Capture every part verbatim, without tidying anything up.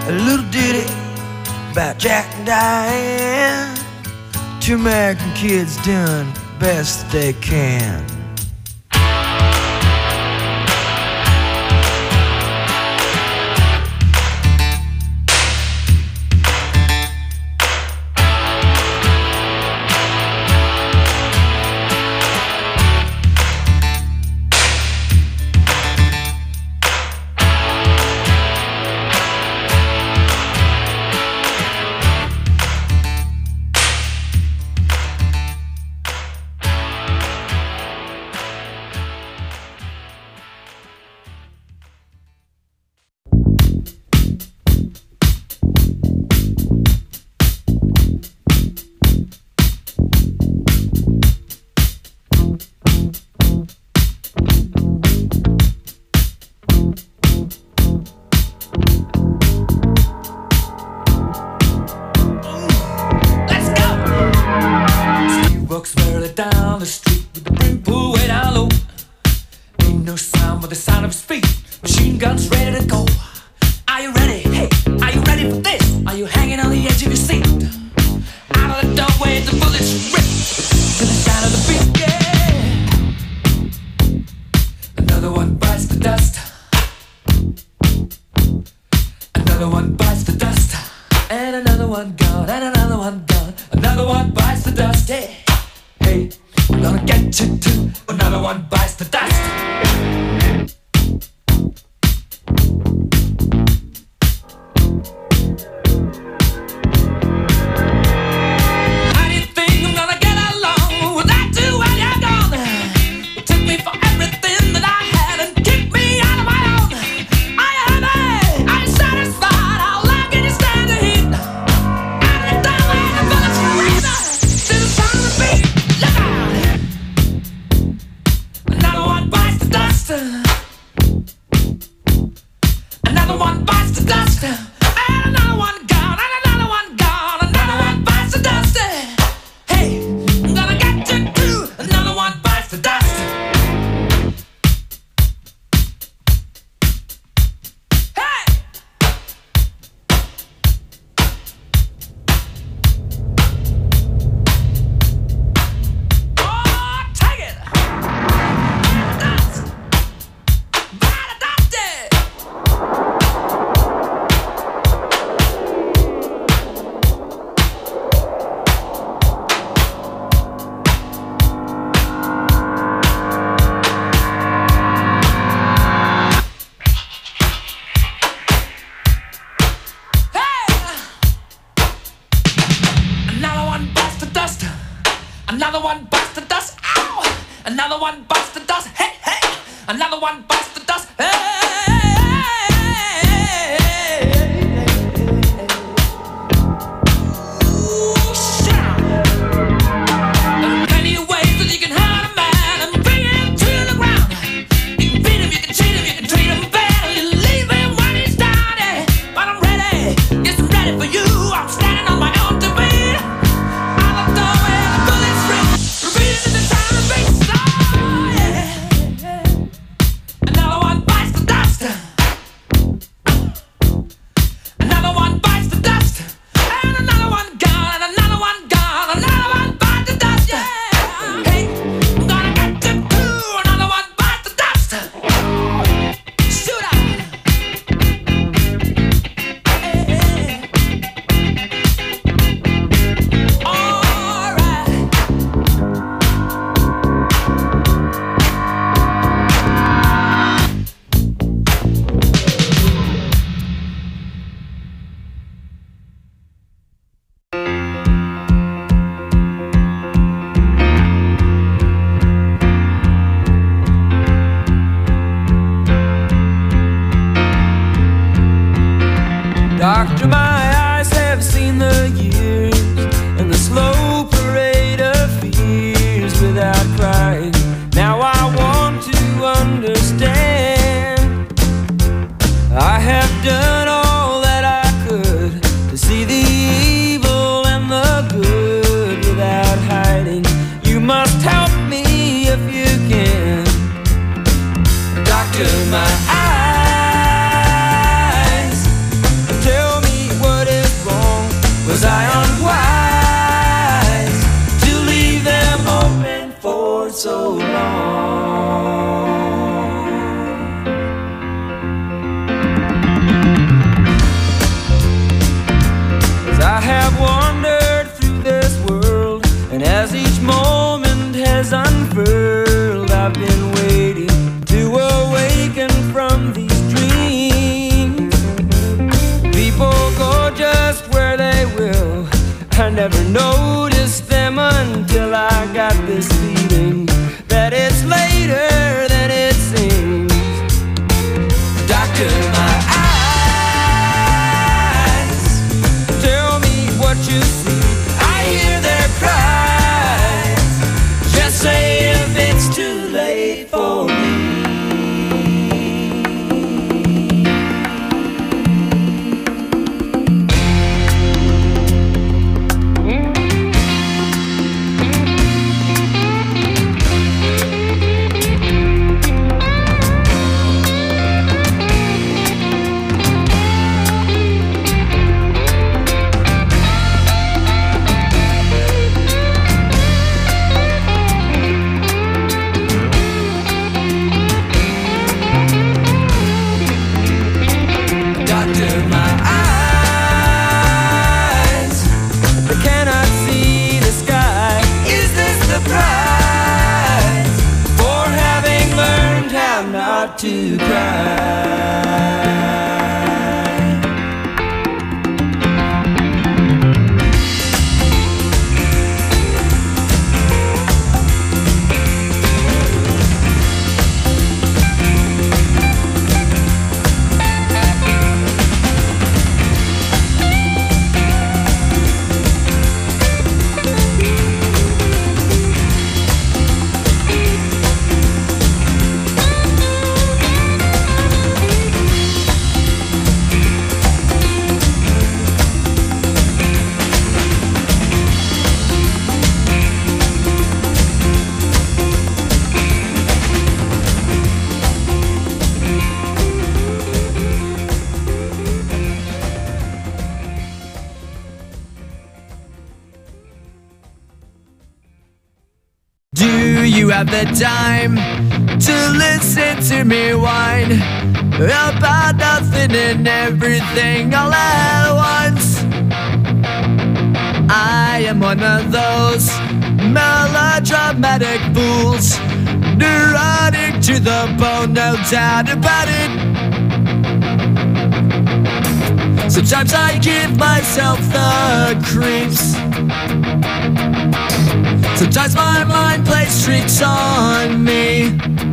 a little ditty about Jack and Diane. Two American kids doing the best they can. Doctor, my eyes have seen the years and the slow parade of fears without crying. Now I want to understand. I have done all that I could to see the evil and the good without hiding. You must help me if you can. Doctor, my eyes tell never noticed them until I got this feeling that it's later than it seems. Doctor, my eyes, tell me what you see. I hear their cries. Just say if it's too late for me. To cry. Do you have the time to listen to me whine about nothing and everything all at once? I am one of those melodramatic fools, neurotic to the bone, no doubt about it. Sometimes I give myself the creeps. Sometimes my mind plays tricks on me.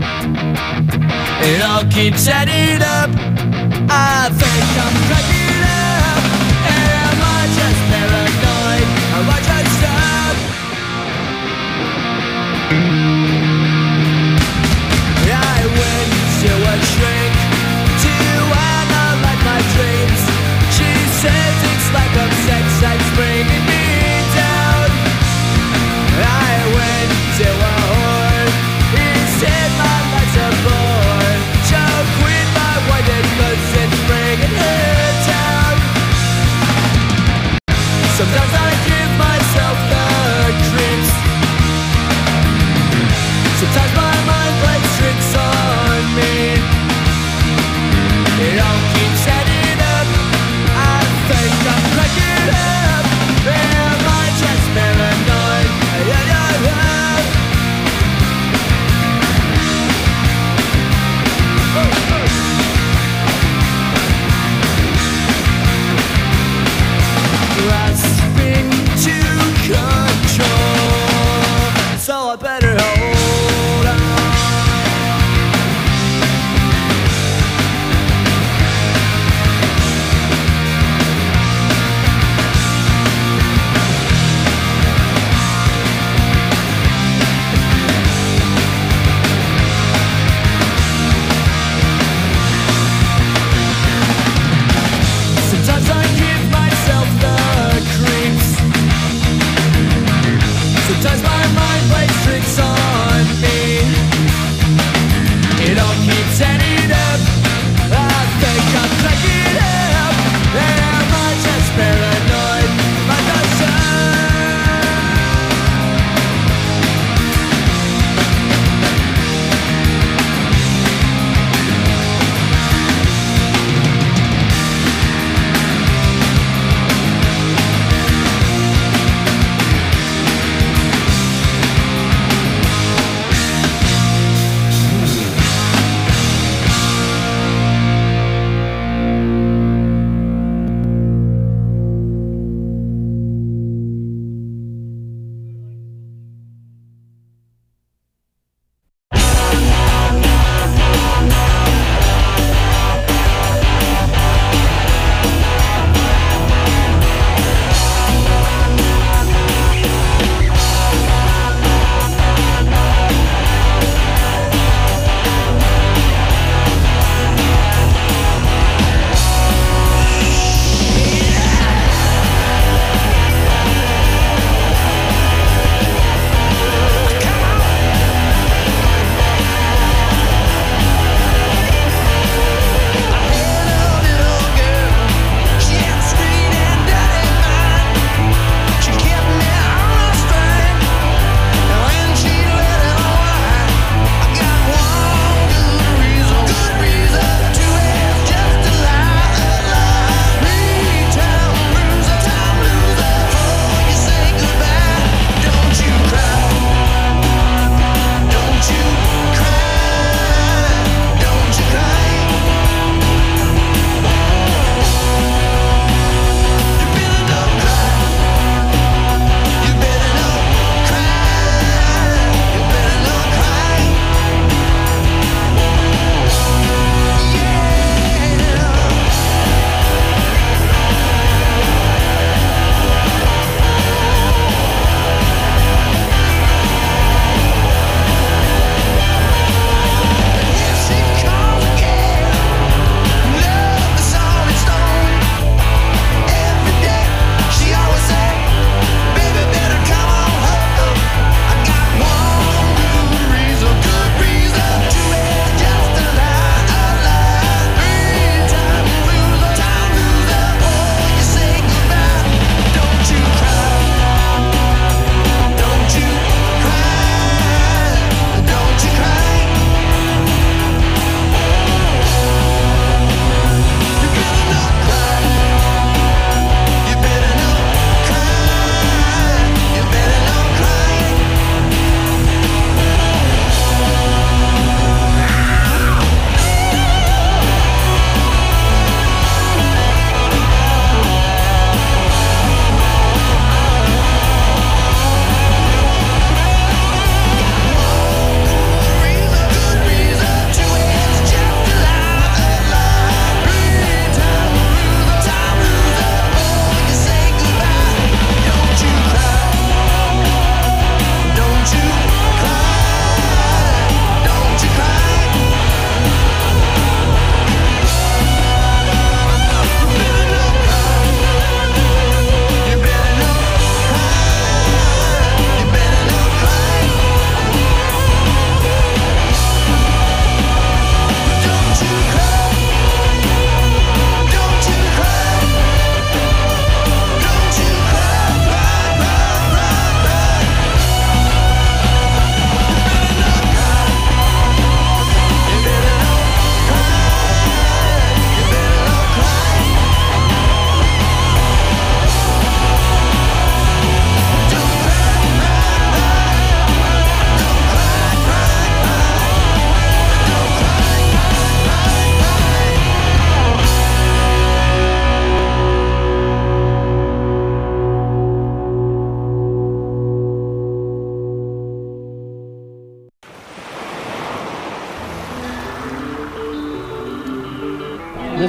It all keeps adding up. I think I'm cracking up. Am I just paranoid? Am I just up? I went to a shrink to analyze my dreams. She says it's like a sex that's bringing me down. I went to a whore. He said my life's a bore. So quit my white and clothes and bring it home.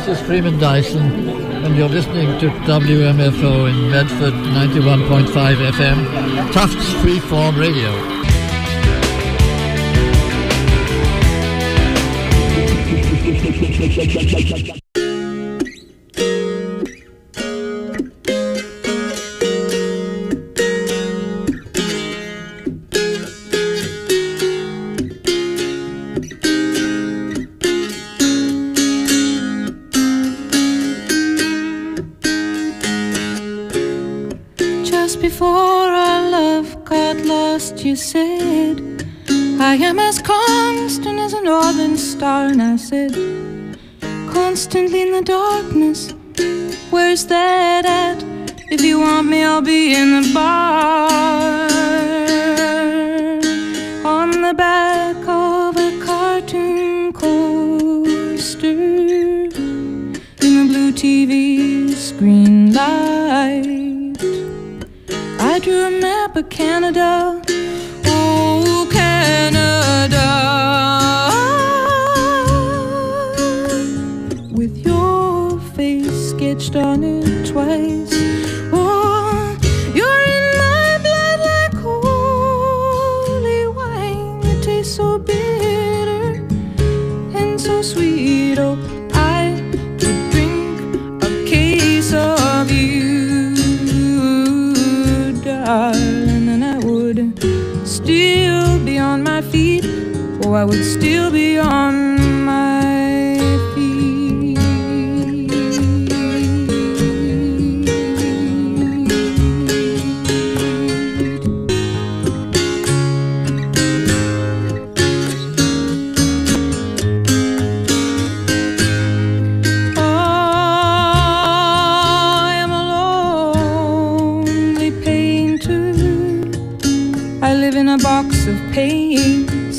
This is Freeman Dyson, and you're listening to W M F O in Medford, ninety-one point five F M, Tufts Freeform Radio. Before our love got lost, you said, I am as constant as a northern star. And I said, constantly in the darkness, where's that at? If you want me, I'll be in the bar. On the back of a cartoon coaster, in the blue T V screen light, I drew a map of Canada, oh Canada, with your face sketched on it twice. Oh, you're in my blood like holy wine. It tastes so bitter and so sweet. Oh, I could drink a case of you, darling, and I would still be on my feet. Oh, I would still be on my feet. Oh, I am a lonely painter. I live in a box of paints.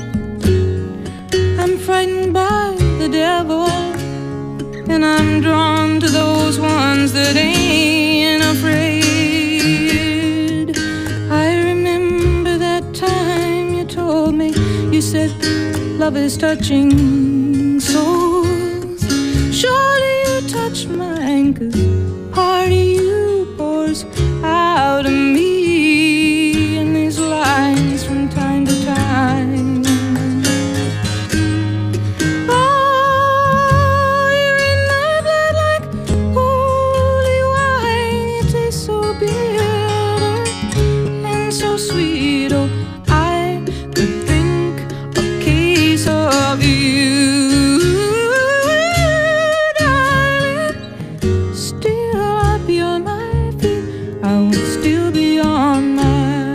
I'm frightened by the devil, and I'm drawn to those ones that ain't afraid. I remember that time you told me, you said, love is touching souls. Surely you touch mine, 'cause part of you pours out of me in these lines from time to time. Oh, you're in my blood like holy wine. You taste so bitter and so sweet. Oh, I could drink a case of you, darling. Still I'd be on my feet. I would still be on my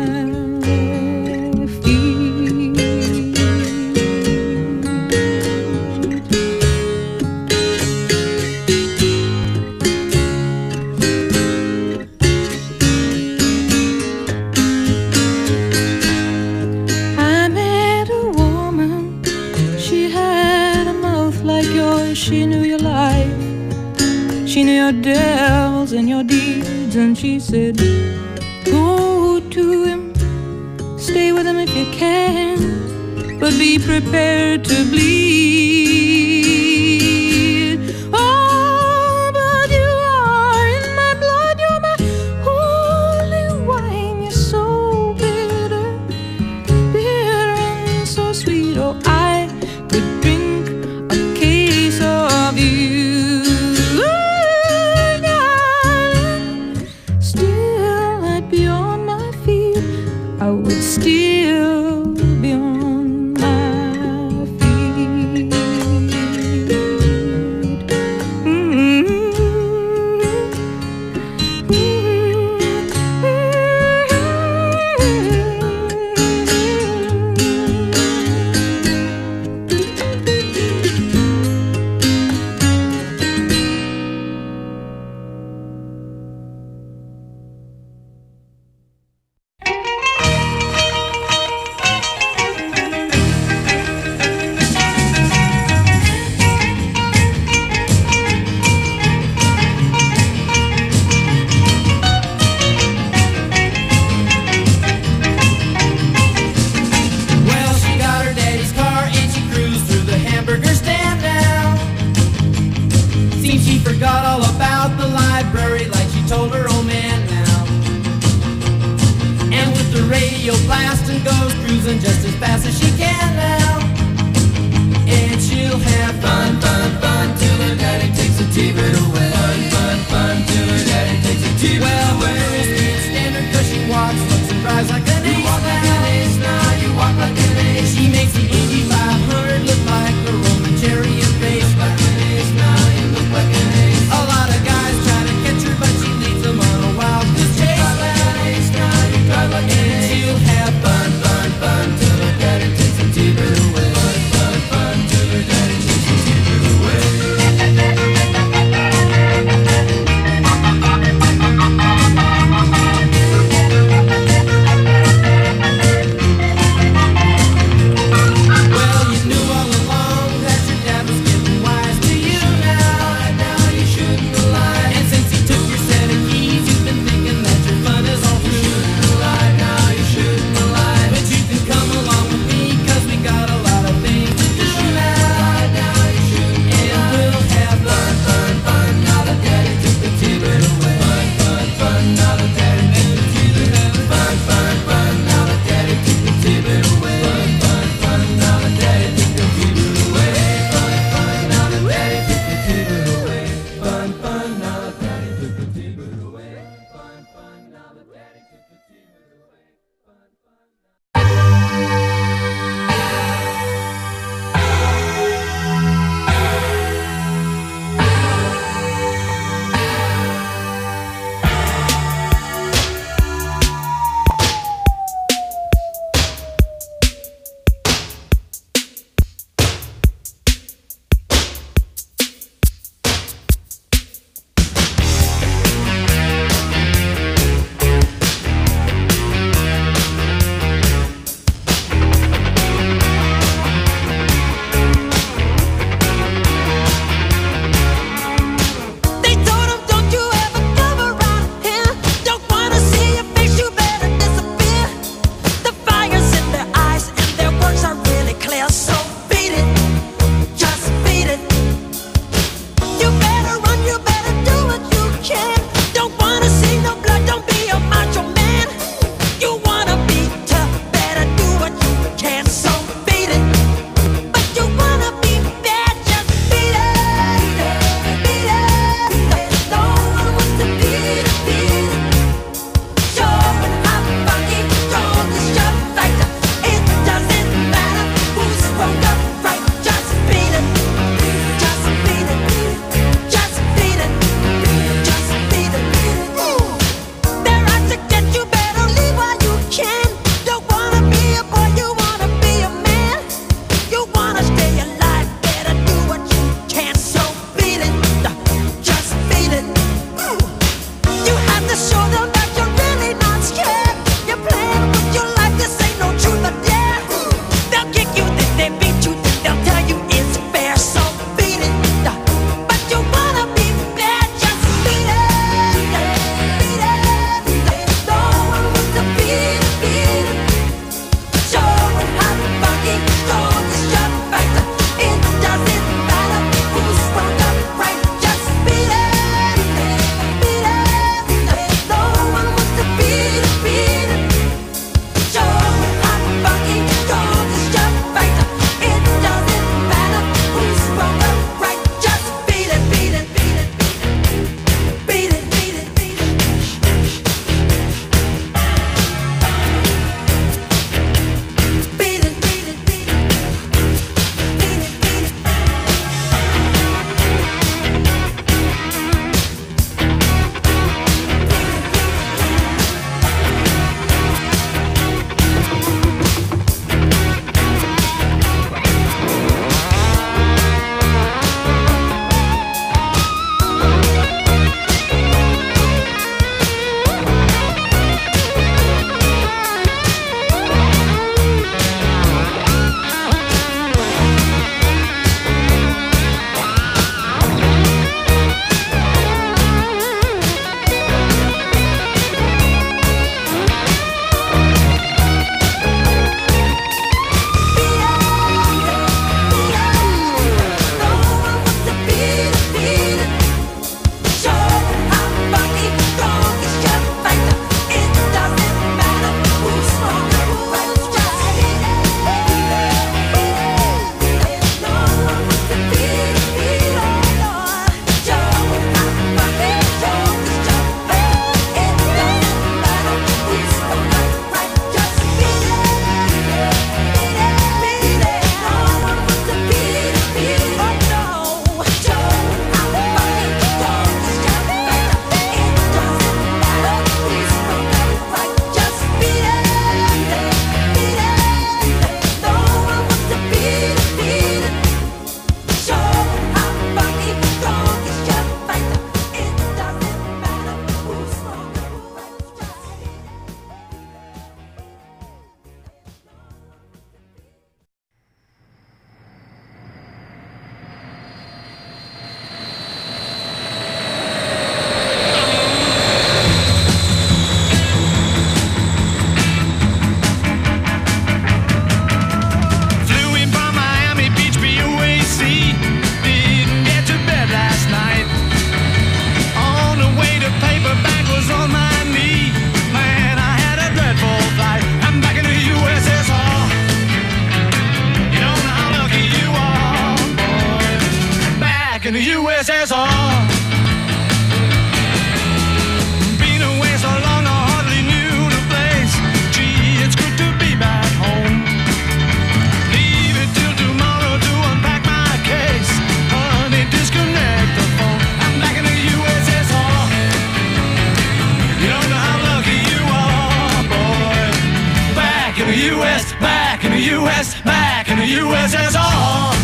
she knew your life, she knew your devils and your deeds, and she said, go to him, stay with him if you can, but be prepared to bleed. Oh, but you are in my blood, you're my holy wine. You're so bitter, bitter and so sweet. Oh, I could drink a case of you, darling. Still I'd be on my feet. I would still be on my feet. radio blast and goes cruising just as fast as she can now. And she'll have fun, fun, fun till her daddy takes a T-bird away. Fun, fun, fun till her daddy takes a T-bird well, away. Well, the girl speaks standard cause she walks, looks and drives like an ace. You walk like an ace now, you walk like an ace. She makes the Indy five hundred look like a Roman chariot race. Like an ace now, you look like an ace. A lot of guys try to catch her but she leads them on a wild goose chase. You drive like an ace now, you drive like an ace. And she'll have fun, fun, fun till her daddy takes a T-bird away. West, back in the U S S R.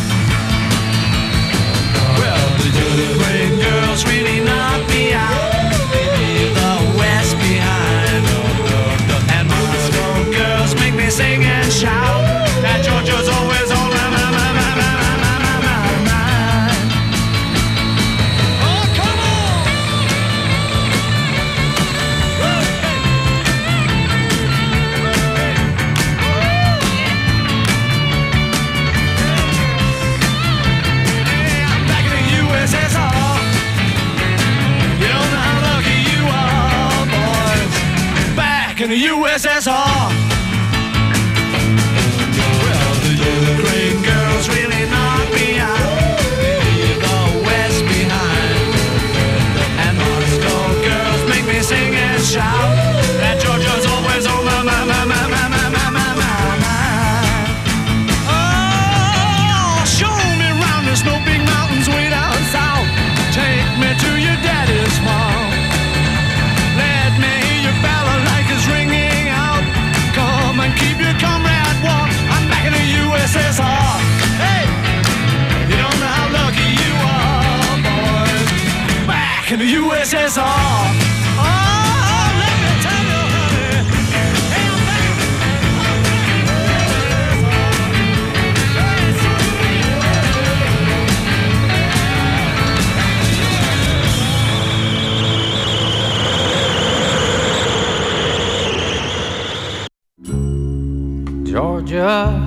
Well, the great girls really knock me out. Leave the West behind. And Moscow girls make me sing and shout. That Georgia's always on my, my, my, my, my, my, my, my mind. Oh, come on! Hey, I'm back in the U S S R. You don't know how lucky you are, boys. Back in the U S S R. The great girls really knock me out. Leave the West behind. And Moscow girls make me sing and shout. That Georgia's always on my, my, my, my, my, my, my, my, my mind. Oh, show me round the snow big mountains way down south. Take me to your daddy's farm. Let me hear your balalaikas ringing out. Come and keep your comrade warm. I'm back in the U S S R. Hey, you don't know how lucky you are, boys. Back in the U S S R. Oh, let me tell you, honey. Hey, I'm back. Georgia.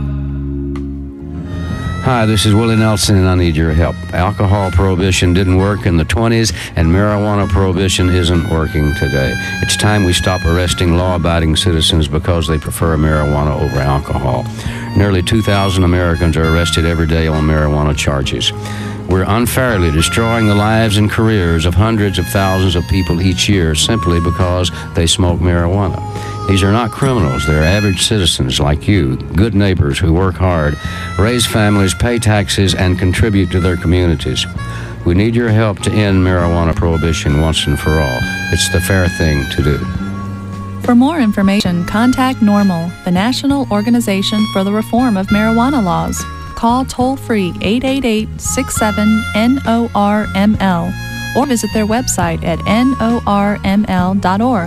Hi, this is Willie Nelson, and I need your help. Alcohol prohibition didn't work in the twenties, and marijuana prohibition isn't working today. It's time we stop arresting law-abiding citizens because they prefer marijuana over alcohol. Nearly two thousand Americans are arrested every day on marijuana charges. We're unfairly destroying the lives and careers of hundreds of thousands of people each year simply because they smoke marijuana. These are not criminals. They're average citizens like you, good neighbors who work hard, raise families, pay taxes, and contribute to their communities. We need your help to end marijuana prohibition once and for all. It's the fair thing to do. For more information, contact NORML, the National Organization for the Reform of Marijuana Laws. Call toll-free eight eight eight, six seven, N O R M L or visit their website at N O R M L dot org.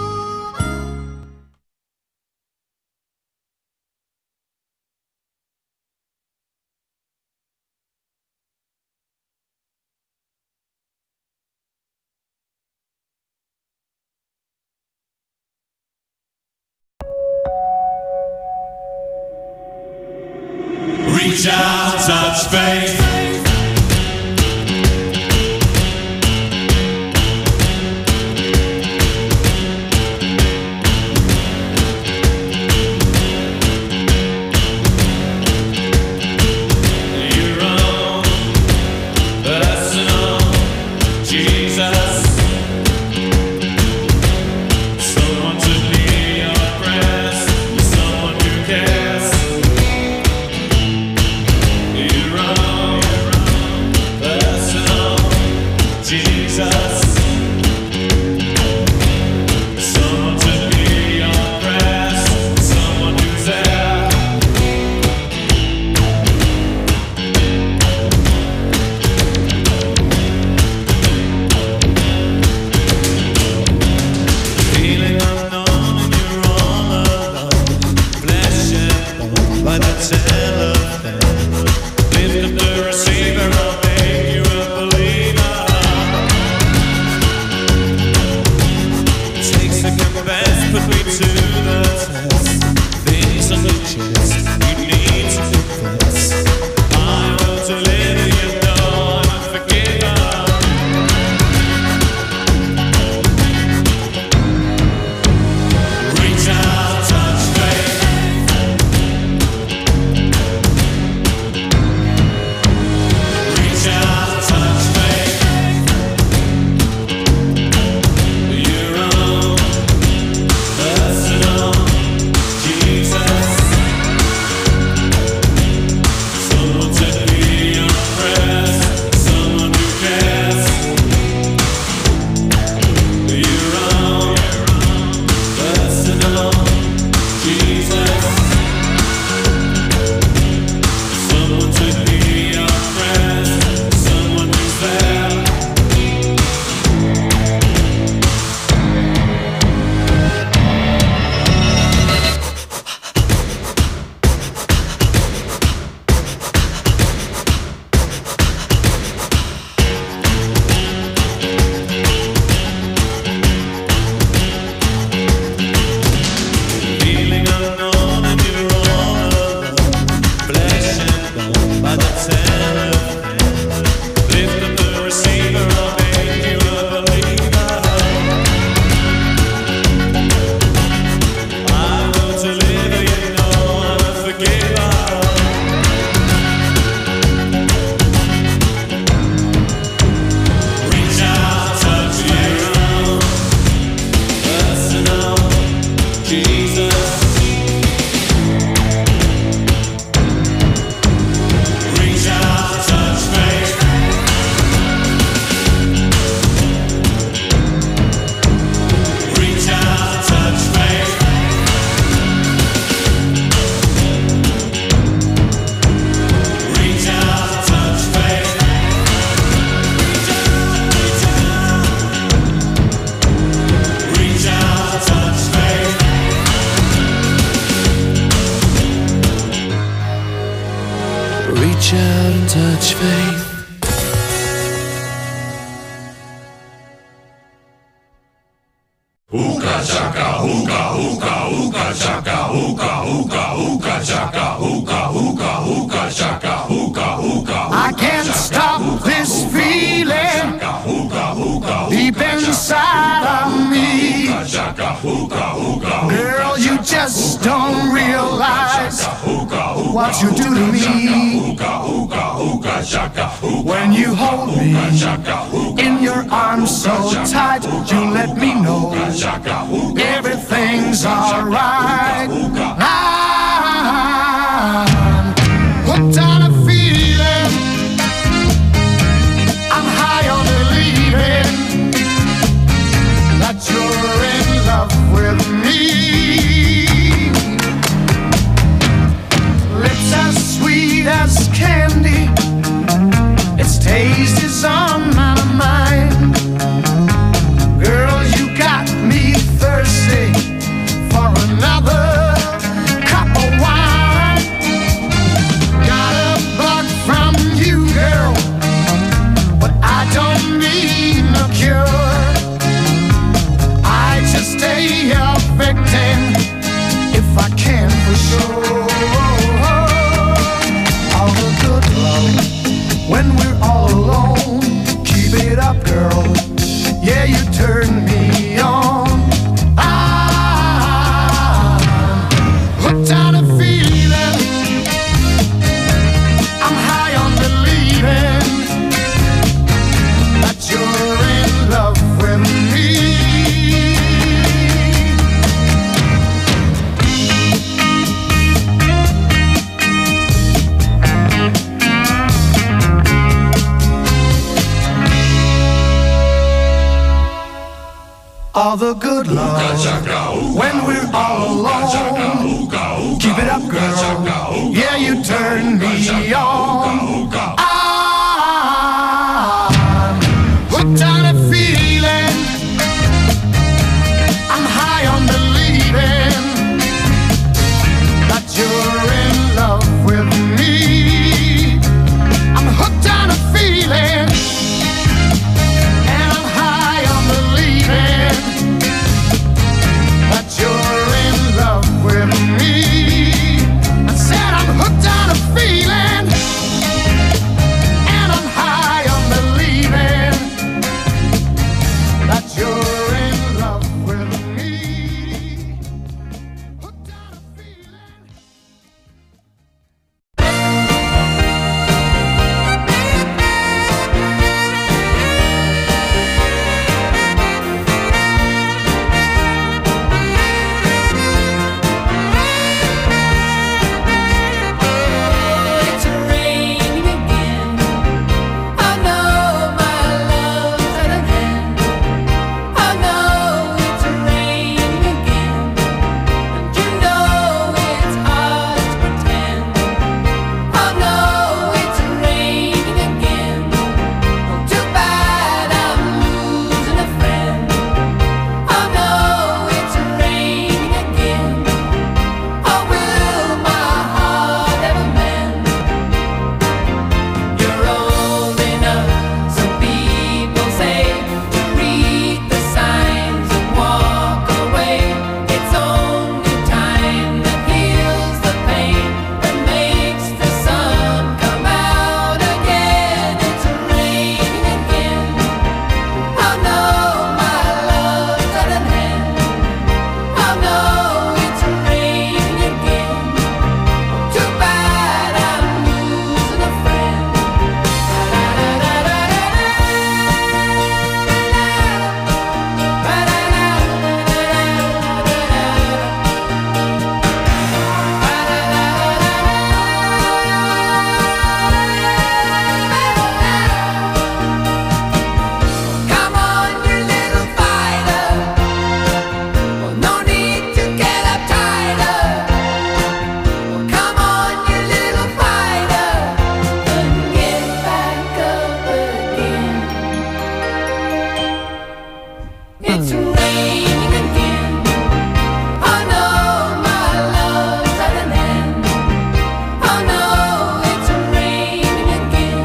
Reach out, touch faith. Your own personal Jesus. Someone to hear your prayers. Someone who cares. Your own personal Jesus. Someone to hear your prayers. Someone who's there. Feeling unknown and you're all alone. Flesh and bone by the telephone. Lift up the receiver, I'll make you a believer. Take second best, put me to the test. Things on the chest, you need to confess. I want to live, you know I'm forgiven. Reach out, touch faith. Reach out, touch faith. Your own personal such faith. Hookah chaka, hookah, hookah, hookah chaka, hookah, hookah, hookah chaka, hookah, hookah, hookah chaka, hookah, hookah. I can't stop this feeling deep inside of me. Girl, you just don't realize what you do to me. When you hold me in your arms so tight, you let me know everything's alright. I'm hooked on a feeling, I'm high on believing that you're in love with me. Lips as sweet as candy, its taste is on my mind. Girl, you got me thirsty for another cup of wine. Got a bug from you, girl, but I don't need no cure. I just stay a victim if I can for sure. All the good love when we're all alone. Keep it up, girl. Yeah, you turn me on. I'm hooked on a feeling, I'm high on believing that you're in love with me. All the good love when we're all alone. Keep it up, girl. Yeah, you turn me on. I'm hooked on a feeling, I'm high on believing that you're in love with me. I'm hooked on a feeling, and I'm high on believing that you're in love with me. I said I'm hooked on a feeling, and I'm high on believing that you're in love with me. Hooked on a feeling. It's raining again. I know my love's at an end. I know it's raining again, and you know it's hard to pretend. I know it's raining again. Too bad I'm losing a friend. I know it's raining again. Oh, will my heart ever mend? You're old enough, some people say, to read the signs and walk away. It's only time that heals the pain, that makes the sun come out again. It's raining again. I know my love's at an end. I know it's raining again. Too bad I'm losing a friend. Come on, you little fighter. Well, no need to get uptight. Well, come on, you little fighter, and get back up again. It's raining again. I know my love's at an end. I know it's raining again.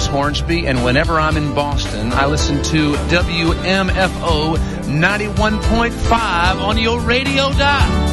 West Hornsby, and whenever I'm in Boston, I listen to W M F O ninety-one point five on your radio dial.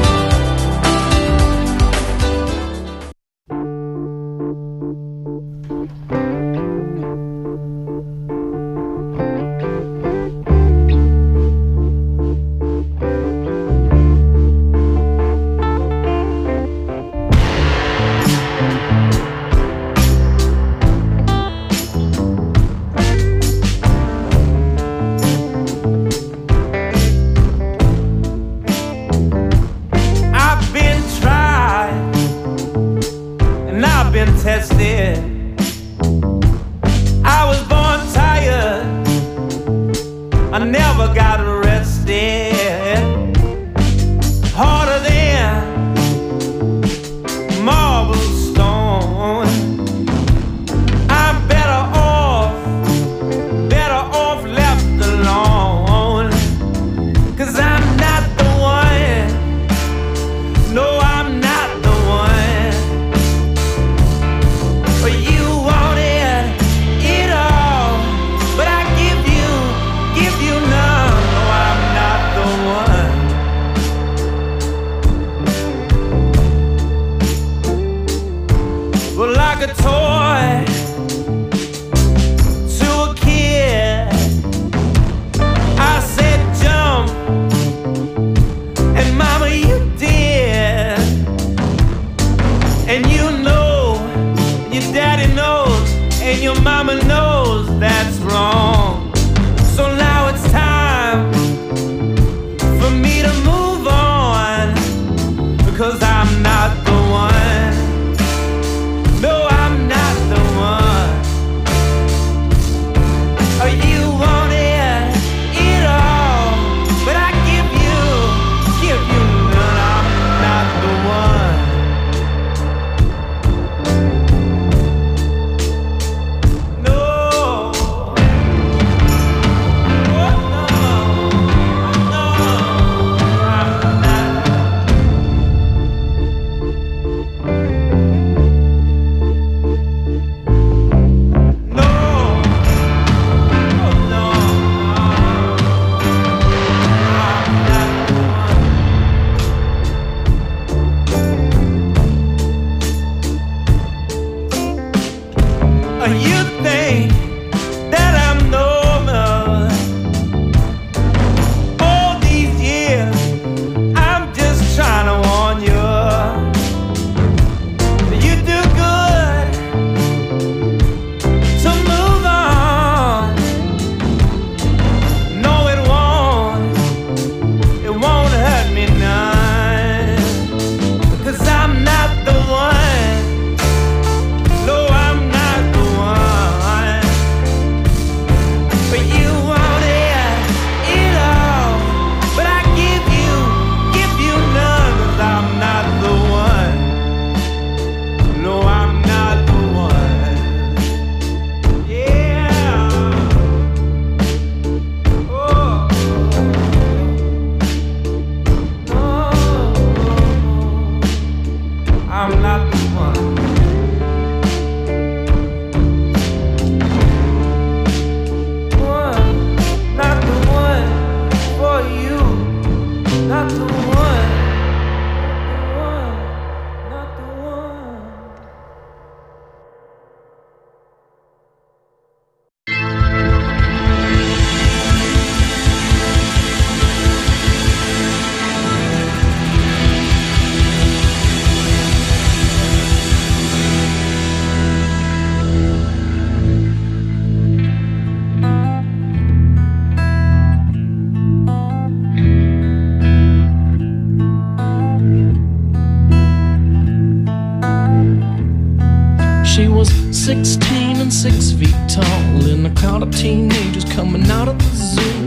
sixteen and six feet tall, in a crowd of teenagers coming out of the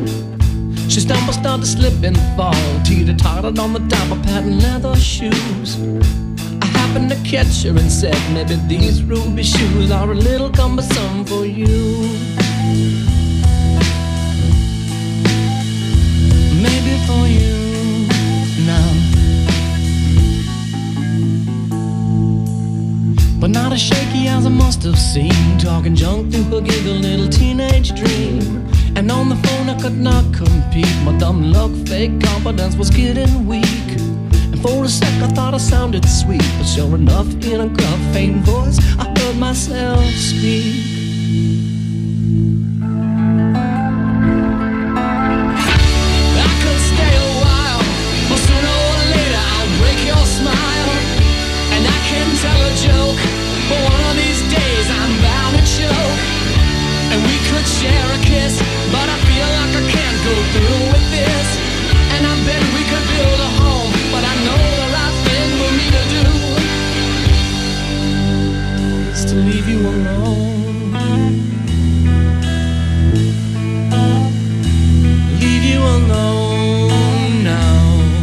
zoo. She stumbled, started to slip and fall, teeter-tottered on the top of patent leather shoes. I happened to catch her and said, maybe these ruby shoes are a little cumbersome for you. Maybe for you now. but not as shaky as I must have seemed. Talking junk to a giggle little teenage dream. And on the phone I could not compete. My dumb luck, fake confidence was getting weak. And for a sec I thought I sounded sweet, but sure enough in a gruff, faint voice I heard myself speak. I could stay a while, but sooner or later I'll break your smile. And I can tell a joke, but one of these days I'm bound to choke. And we could share a kiss, but I feel like I can't go through with this. And I bet we could build a home, but I know the right thing for me to do is to leave you alone. Leave you alone now.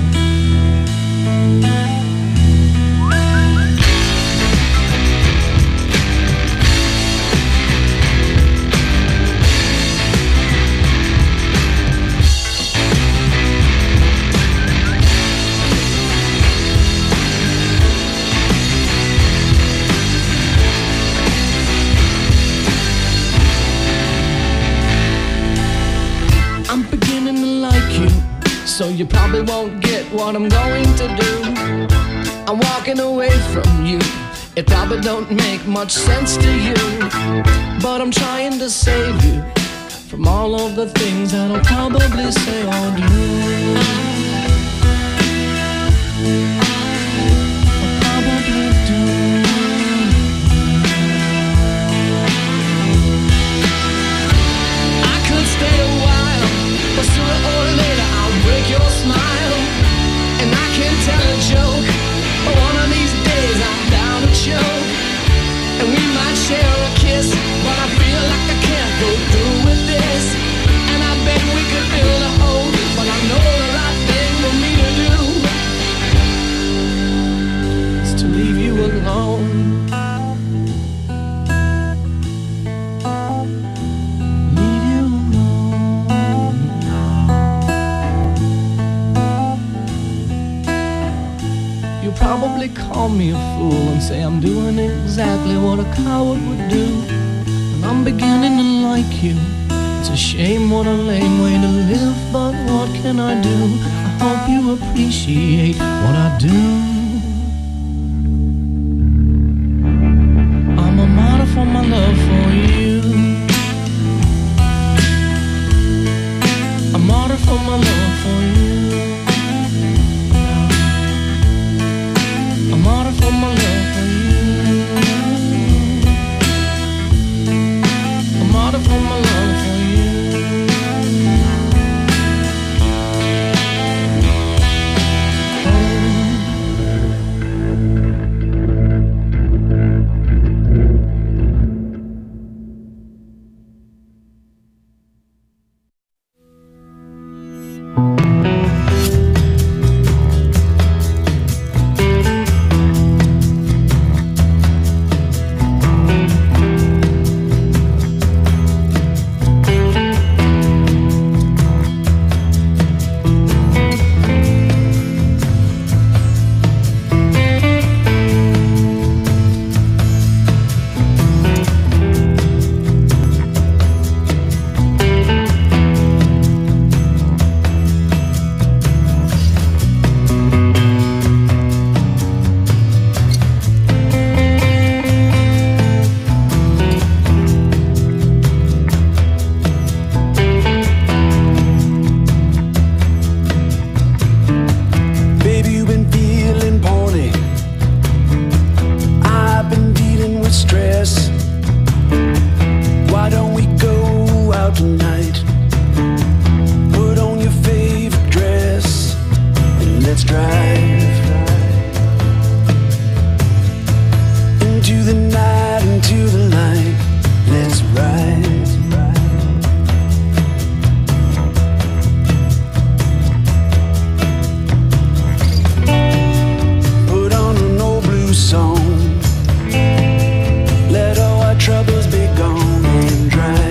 So you probably won't get what I'm going to do. I'm walking away from you. It probably don't make much sense to you, but I'm trying to save you from all of the things that I'll probably say or do. I'll probably do. I could stay a while, but sooner or later I'll break your smile. And I can tell a joke, but one of these days I'm down to choke. And we might share a kiss, but I feel like I can't go through with this. And I bet we could build a home, but I know the right thing for me to do is to leave you alone. Probably call me a fool and say I'm doing exactly what a coward would do. And I'm beginning to like you. It's a shame, what a lame way to live, but what can I do? I hope you appreciate what I do. I'm a martyr for my love for you. A martyr for my love for you. A martyr for my love for you. A martyr for my love for you. troubles be gone and dry.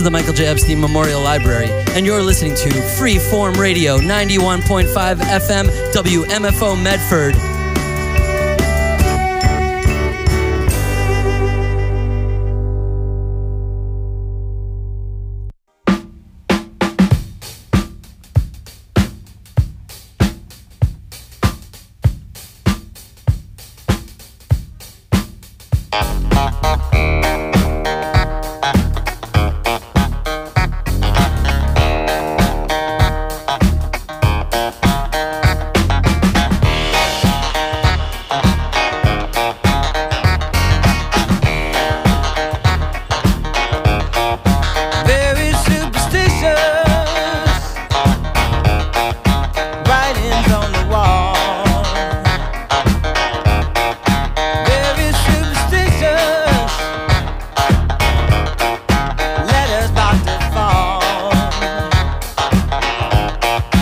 the Michael J. Epstein Memorial Library, and you're listening to Freeform Radio, ninety-one point five F M, W M F O Medford.